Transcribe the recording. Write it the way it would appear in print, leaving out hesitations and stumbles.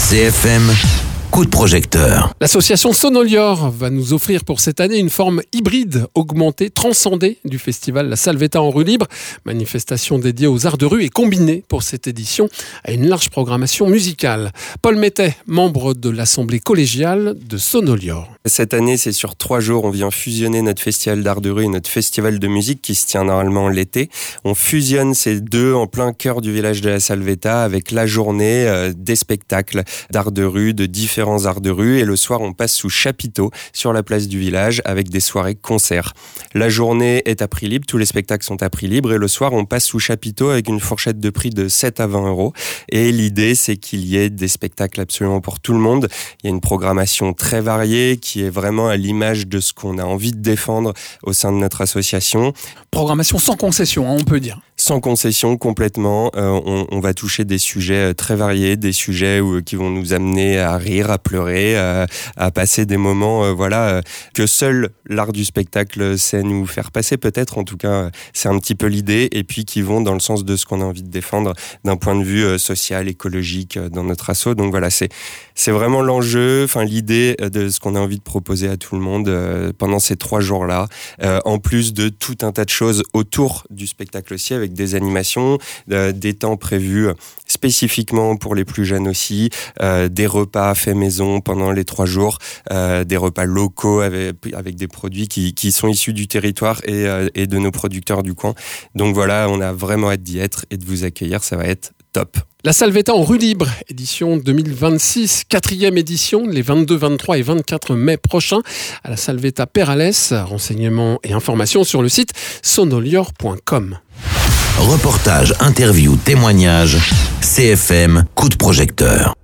CFM, coup de projecteur. L'association Sonolior va nous offrir pour cette année une forme hybride, augmentée, transcendée du festival La Salvetta en rue libre. Manifestation dédiée aux arts de rue et combinée pour cette édition à une large programmation musicale. Paul Mettet, membre de l'assemblée collégiale de Sonolior. Cette année, c'est sur 3 jours. On vient fusionner notre festival d'art de rue et notre festival de musique qui se tient normalement l'été. On fusionne ces deux en plein cœur du village de La Salvetta avec la journée des spectacles d'art de rue, de différents arts de rue. Et le soir, on passe sous chapiteau sur la place du village avec des soirées concerts. La journée est à prix libre, tous les spectacles sont à prix libre. Et le soir, on passe sous chapiteau avec une fourchette de prix de 7 à 20 euros. Et l'idée, c'est qu'il y ait des spectacles absolument pour tout le monde. Il y a une programmation très variée qui est vraiment à l'image de ce qu'on a envie de défendre au sein de notre association. Programmation sans concession, on peut dire. Sans concession, complètement. On va toucher des sujets très variés, des sujets qui vont nous amener à rire, à pleurer, à passer des moments que seul l'art du spectacle sait nous faire passer, peut-être. En tout cas, c'est un petit peu l'idée. Et puis qui vont dans le sens de ce qu'on a envie de défendre d'un point de vue social, écologique dans notre asso. Donc voilà, c'est vraiment l'enjeu, l'idée de ce qu'on a envie de proposer à tout le monde pendant ces 3 jours-là. En plus de tout un tas de choses autour du spectacle aussi, avec des animations, des temps prévus spécifiquement pour les plus jeunes aussi, des repas faits maison pendant les 3 jours, des repas locaux avec des produits qui sont issus du territoire et de nos producteurs du coin. Donc voilà, on a vraiment hâte d'y être et de vous accueillir, ça va être top. La Salvetta en rue libre, édition 2026, 4e édition, les 22, 23 et 24 mai prochains à la Salvetta Perales. Renseignements et informations sur le site sonolior.com. Reportage, interview, témoignage, CFM, coup de projecteur.